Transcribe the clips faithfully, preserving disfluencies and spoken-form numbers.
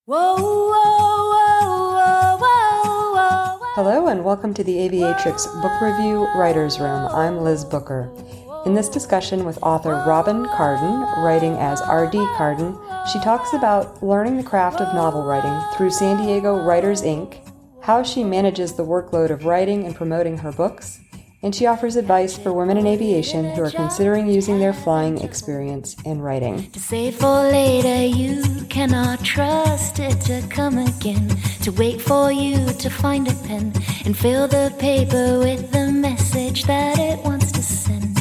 Whoa, whoa, whoa, whoa, whoa, whoa. Hello and welcome to the Aviatrix Book Review Writer's Room. I'm Liz Booker. In this discussion with author Robin Carden, writing as R D Carden, she talks about learning the craft of novel writing through San Diego Writers Incorporated, how she manages the workload of writing and promoting her books, and she offers advice for women in aviation who are considering using their flying experience in writing. To save for later, you cannot trust it to come again. To wait for you to find a pen and fill the paper with the message that it wants to send.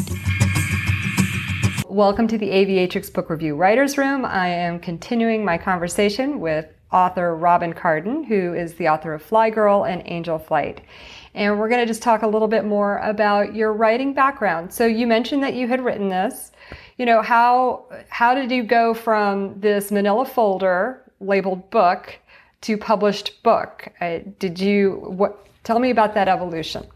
Welcome to the Aviatrix Book Review Writer's Room. I am continuing my conversation with author Robin Carden, who is the author of Fly Girl and Angel Flight. And we're going to just talk a little bit more about your writing background. So you mentioned that you had written this. You know, how how did you go from this manila folder labeled book to published book? Uh, did you, what, tell me about that evolution.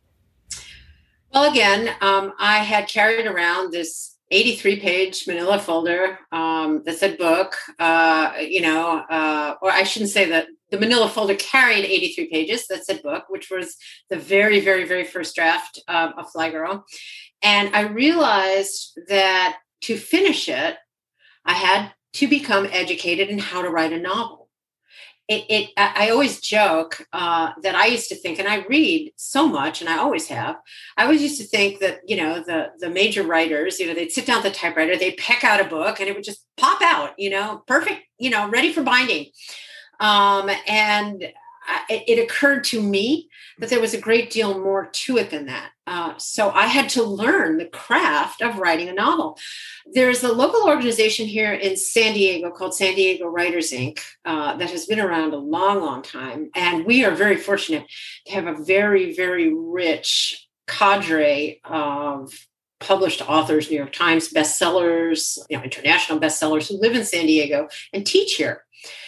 Well, again, um, I had carried around this eighty-three page manila folder um, that said book, uh, you know, uh, or I shouldn't say that. The manila folder carried eighty-three pages that said book, which was the very, very, very first draft um, of Fly Girl. And I realized that to finish it, I had to become educated in how to write a novel. It, it I always joke uh, that I used to think, and I read so much, and I always have, I always used to think that, you know, the, the major writers, you know, they'd sit down at the typewriter, they'd pick out a book, and it would just pop out, you know, perfect, you know, ready for binding. Um, and it, it occurred to me that there was a great deal more to it than that. Uh, so I had to learn the craft of writing a novel. There's a local organization here in San Diego called San Diego Writers Incorporated uh, that has been around a long, long time. And we are very fortunate to have a very, very rich cadre of published authors, New York Times bestsellers, you know, international bestsellers who live in San Diego and teach here.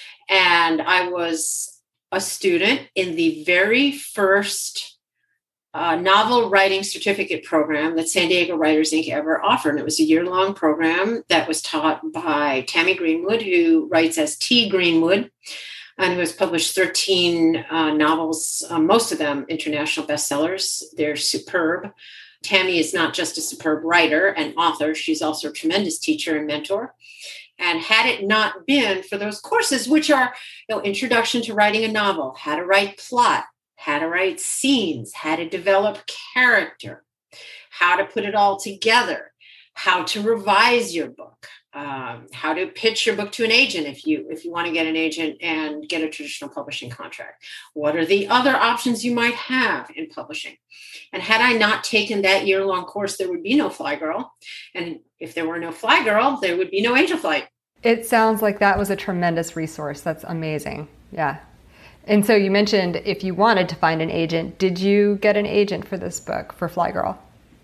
And I was a student in the very first uh, novel writing certificate program that San Diego Writers Incorporated ever offered. And it was a year-long program that was taught by Tammy Greenwood, who writes as T. Greenwood, and who has published thirteen uh, novels, uh, most of them international bestsellers. They're superb. Tammy is not just a superb writer and author, she's also a tremendous teacher and mentor. And had it not been for those courses, which are, you know, introduction to writing a novel, how to write plot, how to write scenes, how to develop character, how to put it all together, how to revise your book, um, how to pitch your book to an agent if you if you want to get an agent and get a traditional publishing contract. What are the other options you might have in publishing? And had I not taken that year-long course, there would be no Fly Girl. And if there were no Fly Girl, there would be no Angel Flight. It sounds like that was a tremendous resource. That's amazing. Yeah. And so you mentioned if you wanted to find an agent, did you get an agent for this book, for Fly Girl?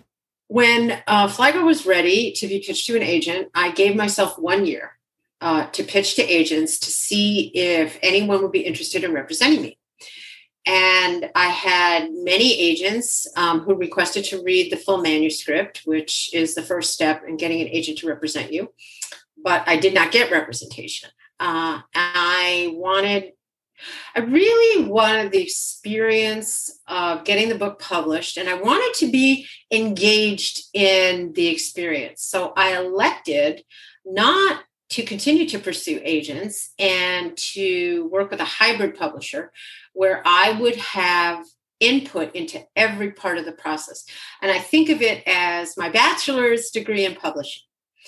When uh, Fly Girl was ready to be pitched to an agent, I gave myself one year uh, to pitch to agents to see if anyone would be interested in representing me. And I had many agents um, who requested to read the full manuscript, which is the first step in getting an agent to represent you. But I did not get representation. Uh, I wanted, I really wanted the experience of getting the book published, and I wanted to be engaged in the experience. So I elected not to continue to pursue agents and to work with a hybrid publisher where I would have input into every part of the process. And I think of it as my bachelor's degree in publishing.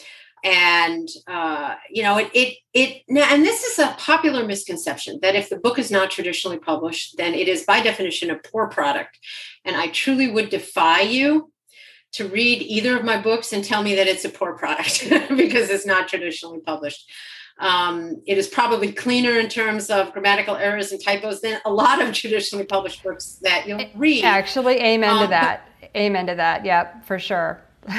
And, uh, you know, it, it, it, now, and this is a popular misconception that if the book is not traditionally published, then it is by definition a poor product. And I truly would defy you to read either of my books and tell me that it's a poor product because it's not traditionally published. Um, it is probably cleaner in terms of grammatical errors and typos than a lot of traditionally published books that you'll read. Actually, amen um, to that. Amen to that. Yep, for sure.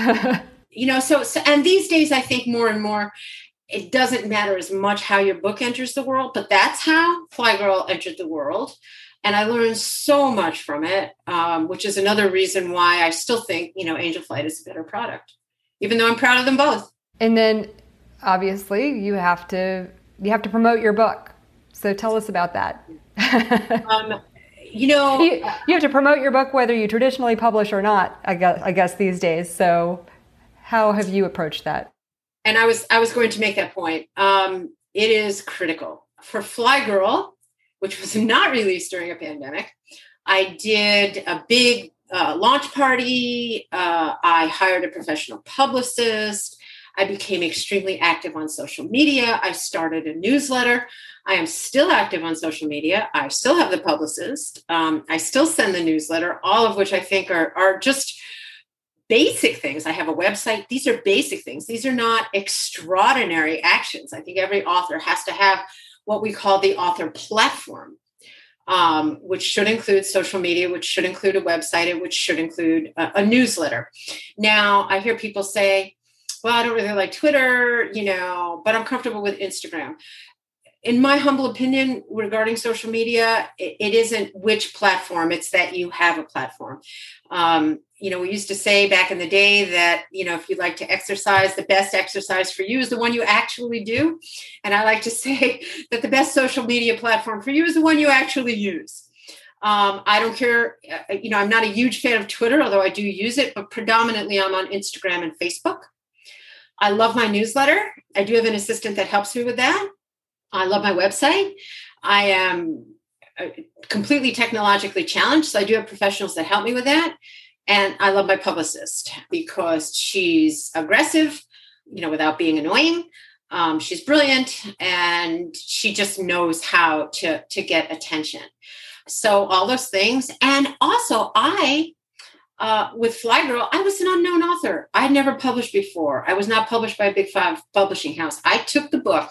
You know, so, so, and these days, I think more and more, it doesn't matter as much how your book enters the world, but that's how Fly Girl entered the world. And I learned so much from it, um, which is another reason why I still think, you know, Angel Flight is a better product, even though I'm proud of them both. And then obviously you have to, you have to promote your book. So tell us about that. um, you know, you, you have to promote your book whether you traditionally publish or not, I guess, I guess these days. So how have you approached that? And I was I was going to make that point. Um, it is critical. For Fly Girl, which was not released during a pandemic, I did a big uh, launch party. Uh, I hired a professional publicist. I became extremely active on social media. I started a newsletter. I am still active on social media. I still have the publicist. Um, I still send the newsletter, all of which I think are, are just basic things. I have a website. These are basic things. These are not extraordinary actions. I think every author has to have what we call the author platform, um, which should include social media, which should include a website, which should include a, a newsletter. Now, I hear people say, well, I don't really like Twitter, you know, but I'm comfortable with Instagram. In my humble opinion, regarding social media, it, it isn't which platform, it's that you have a platform. Um, you know, we used to say back in the day that, you know, if you like to exercise, the best exercise for you is the one you actually do. And I like to say that the best social media platform for you is the one you actually use. Um, I don't care, uh, you know, I'm not a huge fan of Twitter, although I do use it, but predominantly I'm on Instagram and Facebook. I love my newsletter. I do have an assistant that helps me with that. I love my website. I am completely technologically challenged, so I do have professionals that help me with that. And I love my publicist because she's aggressive, you know, without being annoying. Um, she's brilliant, and she just knows how to, to get attention. So all those things. And also I, uh, with Fly Girl, I was an unknown author. I'd never published before. I was not published by a big five publishing house. I took the book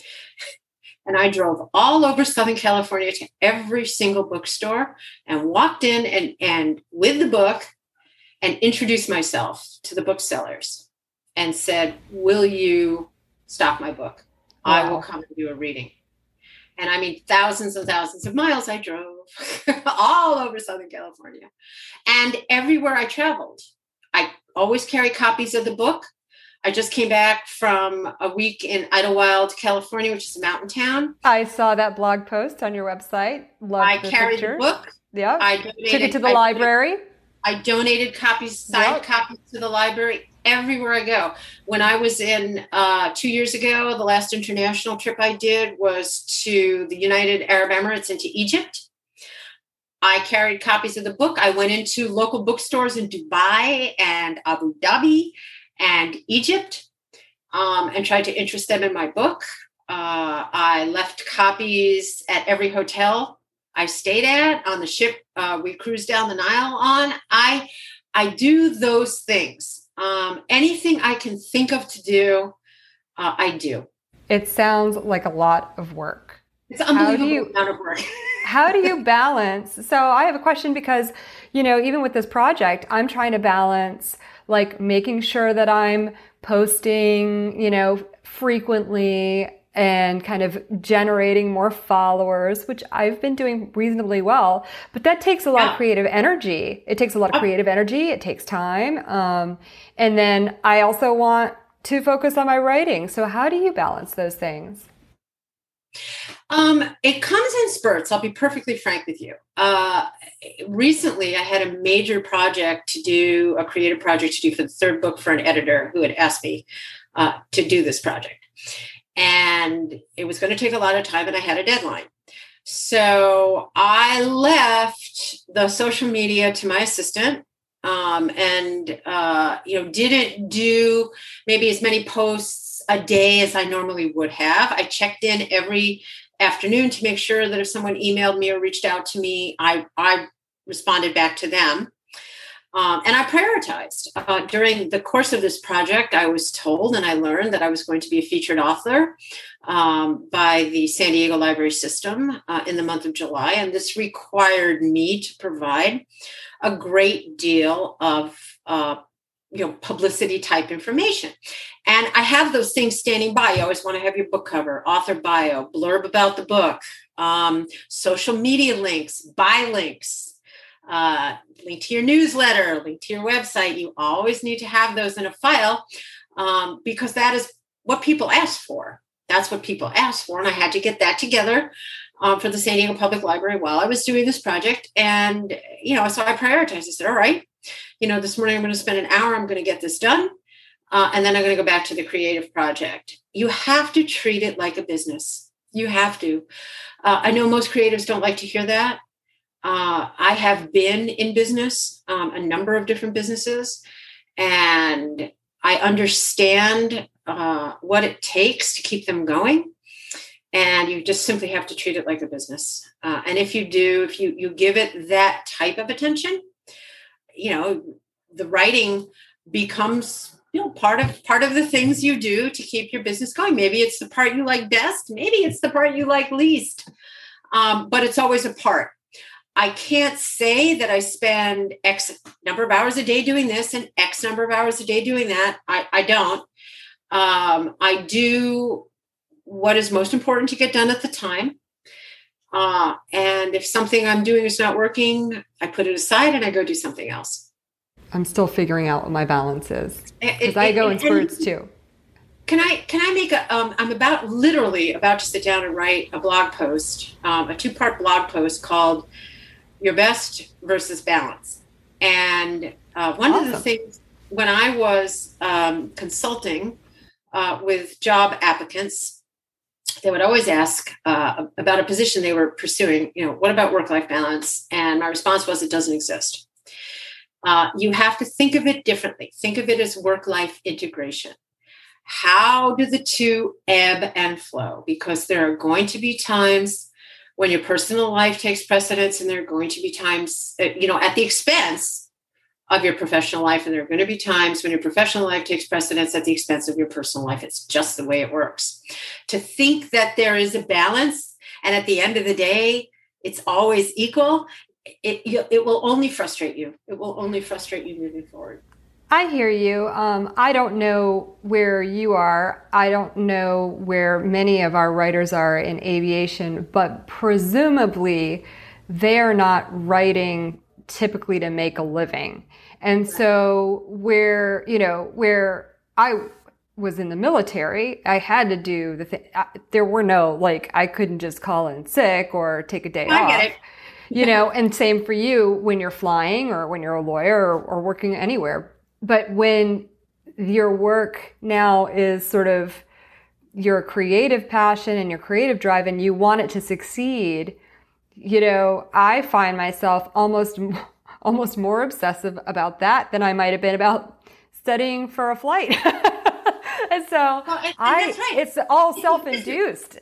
and I drove all over Southern California to every single bookstore and walked in and, and with the book and introduced myself to the booksellers and said, will you stock my book? Wow. I will come and do a reading. And I mean, thousands and thousands of miles I drove all over Southern California. And everywhere I traveled, I always carry copies of the book. I just came back from a week in Idlewild, California, which is a mountain town. I saw that blog post on your website. Loved I the carried pictures. the book. Yeah. I donated, took it to the I, library. I donated copies, signed yep. copies to the library everywhere I go. When I was in uh, two years ago, the last international trip I did was to the United Arab Emirates and to Egypt. I carried copies of the book. I went into local bookstores in Dubai and Abu Dhabi and Egypt, um, and tried to interest them in my book. Uh, I left copies at every hotel I stayed at, on the ship uh, we cruised down the Nile on. I, I do those things. Um, anything I can think of to do, uh, I do. It sounds like a lot of work. It's unbelievable how do you, amount of work. How do you balance? So I have a question because, you know, even with this project, I'm trying to balance like making sure that I'm posting, you know, frequently and kind of generating more followers, which I've been doing reasonably well. But that takes a lot yeah. of creative energy. It takes a lot of creative energy. It takes time. Um, and then I also want to focus on my writing. So how do you balance those things? Um, it comes in spurts. I'll be perfectly frank with you. Uh, recently, I had a major project to do, a creative project to do for the third book for an editor who had asked me uh, to do this project. And it was going to take a lot of time, and I had a deadline. So I left the social media to my assistant, um, and uh, you know, didn't do maybe as many posts a day as I normally would have. I checked in every afternoon to make sure that if someone emailed me or reached out to me, I, I responded back to them. Um, and I prioritized. Uh, during the course of this project, I was told and I learned that I was going to be a featured author um, by the San Diego Library System uh, in the month of July. And this required me to provide a great deal of uh, you know, publicity type information. And I have those things standing by. You always want to have your book cover, author bio, blurb about the book, um, social media links, buy links, uh, link to your newsletter, link to your website. You always need to have those in a file um, because that is what people ask for. That's what people ask for. And I had to get that together um, for the San Diego Public Library while I was doing this project. And, you know, so I prioritized. I said, all right, you know, this morning I'm going to spend an hour, I'm going to get this done. Uh, and then I'm going to go back to the creative project. You have to treat it like a business. You have to. Uh, I know most creatives don't like to hear that. Uh, I have been in business, um, a number of different businesses, and I understand uh, what it takes to keep them going. And you just simply have to treat it like a business. Uh, and if you do, if you, you give it that type of attention, you know, the writing becomes, you know, part of part of the things you do to keep your business going. Maybe it's the part you like best. Maybe it's the part you like least. Um, but it's always a part. I can't say that I spend X number of hours a day doing this and X number of hours a day doing that. I, I don't. Um, I do what is most important to get done at the time. Uh, and if something I'm doing is not working, I put it aside and I go do something else. I'm still figuring out what my balance is, because I go in spurts too. Can I can I make a? Um, I'm about literally about to sit down and write a blog post, um, a two part blog post called "Your Best versus Balance." And uh, one awesome. of the things when I was um, consulting uh, with job applicants, they would always ask uh, about a position they were pursuing. You know, what about work life balance? And my response was, it doesn't exist. Uh, you have to think of it differently. Think of it as work-life integration. How do the two ebb and flow? Because there are going to be times when your personal life takes precedence, and there are going to be times, you know, at the expense of your professional life. And there are going to be times when your professional life takes precedence at the expense of your personal life. It's just the way it works. To think that there is a balance, and at the end of the day, it's always equal, It it will only frustrate you. It will only frustrate you moving forward. I hear you. Um, I don't know where you are. I don't know where many of our writers are in aviation, but presumably they are not writing typically to make a living. And so where, you know, where I was in the military, I had to do the thing. There were no, like, I couldn't just call in sick or take a day I off. get it. You know, and same for you when you're flying or when you're a lawyer or, or working anywhere. But when your work now is sort of your creative passion and your creative drive and you want it to succeed, you know, I find myself almost, almost more obsessive about that than I might have been about studying for a flight. And so well, and, and I, that's right. it's all self-induced.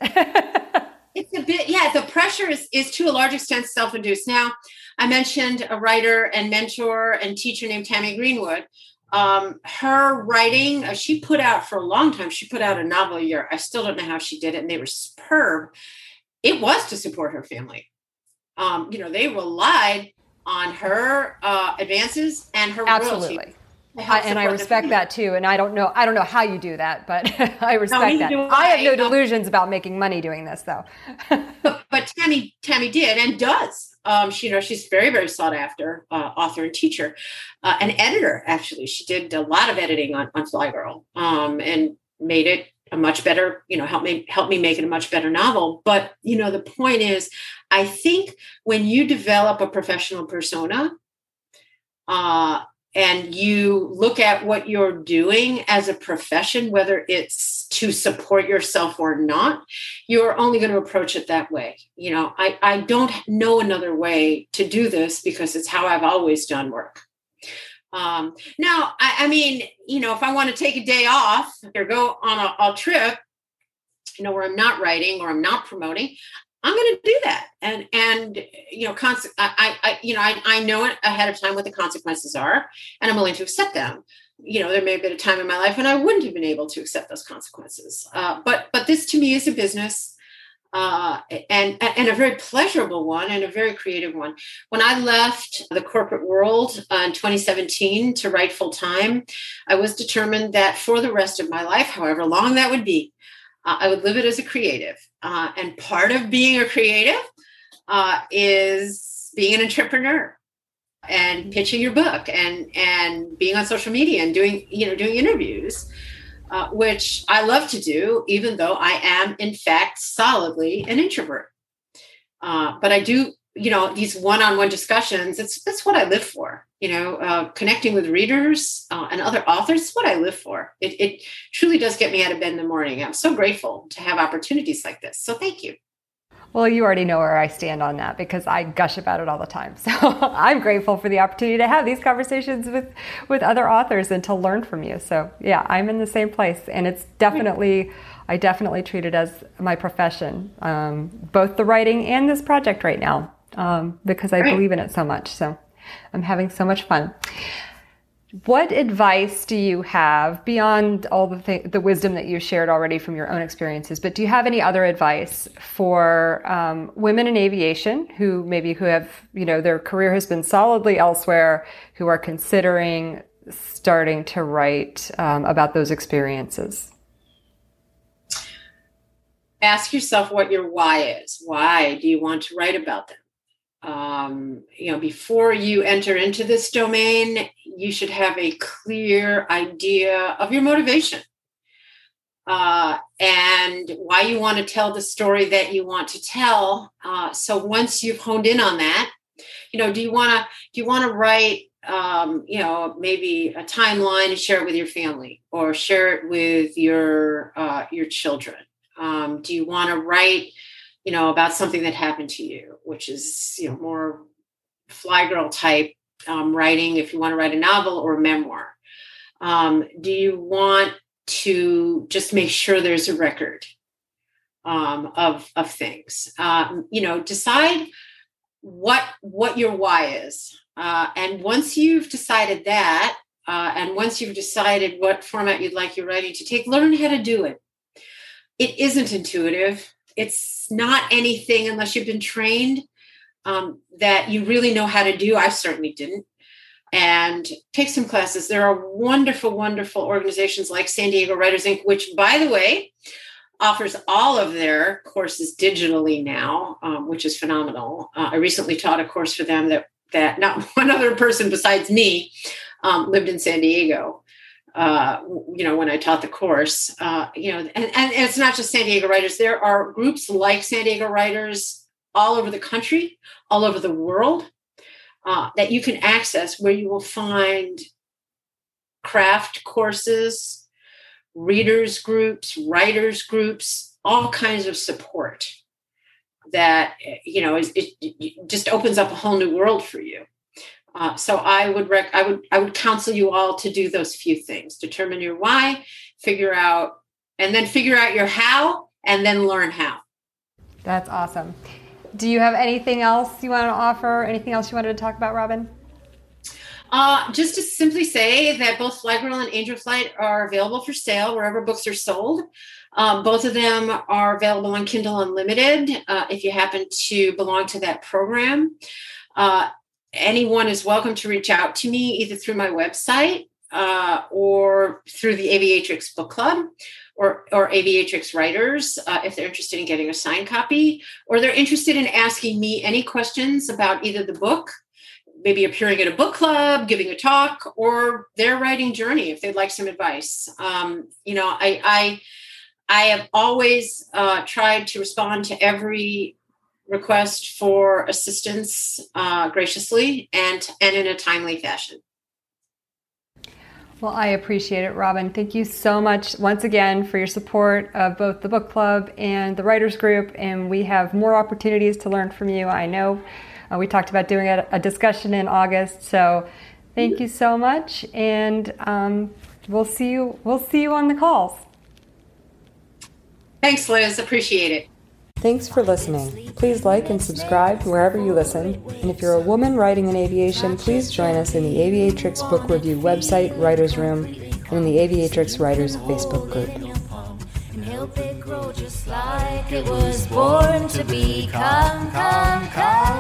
It's a bit, yeah, the pressure is, is to a large extent self-induced. Now, I mentioned a writer and mentor and teacher named Tammy Greenwood. Um, her writing, uh, she put out for a long time, she put out a novel a year. I still don't know how she did it, and they were superb. It was to support her family. Um, you know, they relied on her uh, advances and her Absolutely. royalties. I, and I respect that too. And I don't know, I don't know how you do that, but I respect no, that. I. I have no delusions about making money doing this, though. but, but Tammy, Tammy did and does. Um, she, you know, she's very, very sought after uh, author and teacher, uh, an editor. Actually, she did a lot of editing on on Fly Girl, um, and made it a much better. You know, help me help me make it a much better novel. But you know, the point is, I think when you develop a professional persona, uh, and you look at what you're doing as a profession, whether it's to support yourself or not, you're only going to approach it that way. You know, I, I don't know another way to do this because it's how I've always done work. Um, now, I, I mean, you know, if I want to take a day off or go on a, a trip, you know, where I'm not writing or I'm not promoting, I'm going to do that. And, and, you know, cons- I, I, you know, I, I know it ahead of time what the consequences are, and I'm willing to accept them. You know, there may have been a time in my life when I wouldn't have been able to accept those consequences. Uh, but, but this to me is a business, uh, and, and a very pleasurable one and a very creative one. When I left the corporate world uh, in twenty seventeen to write full time, I was determined that for the rest of my life, however long that would be, Uh, I would live it as a creative. Uh, and part of being a creative uh, is being an entrepreneur and pitching your book and, and being on social media and doing, you know, doing interviews, uh, which I love to do, even though I am, in fact, solidly an introvert. Uh, but I do, you know, these one-on-one discussions, it's, that's what I live for, you know, uh, connecting with readers uh, and other authors is what I live for. It, it truly does get me out of bed in the morning. I'm so grateful to have opportunities like this. So thank you. Well, you already know where I stand on that because I gush about it all the time. So I'm grateful for the opportunity to have these conversations with, with other authors and to learn from you. So yeah, I'm in the same place, and it's definitely, I definitely treat it as my profession, um, both the writing and this project right now, um, because I believe in it so much. So I'm having so much fun. What advice do you have beyond all the th- the wisdom that you shared already from your own experiences? But do you have any other advice for um, women in aviation who maybe who have, you know, their career has been solidly elsewhere, who are considering starting to write um, about those experiences? Ask yourself what your why is. Why do you want to write about them? Um, you know, before you enter into this domain, you should have a clear idea of your motivation uh, and why you want to tell the story that you want to tell. Uh, so once you've honed in on that, you know, do you want to do you want to write, um, you know, maybe a timeline and share it with your family or share it with your uh, your children? Um, do you want to write, you know, about something that happened to you, which is, you know, more fly girl type um, writing, if you want to write a novel or a memoir? Um, do you want to just make sure there's a record um, of, of things? Um, you know, decide what, what your why is. Uh, and once you've decided that, uh, and once you've decided what format you'd like your writing to take, learn how to do it. It isn't intuitive. It's not anything, unless you've been trained, um, that you really know how to do. I certainly didn't. And take some classes. There are wonderful, wonderful organizations like San Diego Writers Incorporated, which, by the way, offers all of their courses digitally now, um, which is phenomenal. Uh, I recently taught a course for them that, that not one other person besides me um, lived in San Diego. Uh, you know, when I taught the course, uh, you know, and, and it's not just San Diego Writers. There are groups like San Diego Writers all over the country, all over the world, uh, that you can access, where you will find craft courses, readers groups, writers groups, all kinds of support that, you know, is, it, it just opens up a whole new world for you. Uh, so I would rec- I would I would counsel you all to do those few things: determine your why, figure out, and then figure out your how, and then learn how. That's awesome. Do you have anything else you want to offer? Anything else you wanted to talk about, Robin? Uh, just to simply say that both Fly Girl and Angel Flight are available for sale wherever books are sold. Um, both of them are available on Kindle Unlimited uh, if you happen to belong to that program. Uh, anyone is welcome to reach out to me either through my website uh, or through the Aviatrix Book Club or, or Aviatrix Writers uh, if they're interested in getting a signed copy, or they're interested in asking me any questions about either the book, maybe appearing at a book club, giving a talk, or their writing journey if they'd like some advice. Um, you know, I, I, I have always uh, tried to respond to every request for assistance uh, graciously and, and in a timely fashion. Well, I appreciate it, Robin. Thank you so much once again for your support of both the book club and the writers group. And we have more opportunities to learn from you. I know uh, we talked about doing a, a discussion in August. So thank you so much. And um, we'll see you, we'll see you on the calls. Thanks, Liz. Appreciate it. Thanks for listening. Please like and subscribe wherever you listen. And if you're a woman writing in aviation, please join us in the Aviatrix Book Review website, Writers Room, and in the Aviatrix Writers Facebook group. And help it grow just like it was born to be. Come, come, come.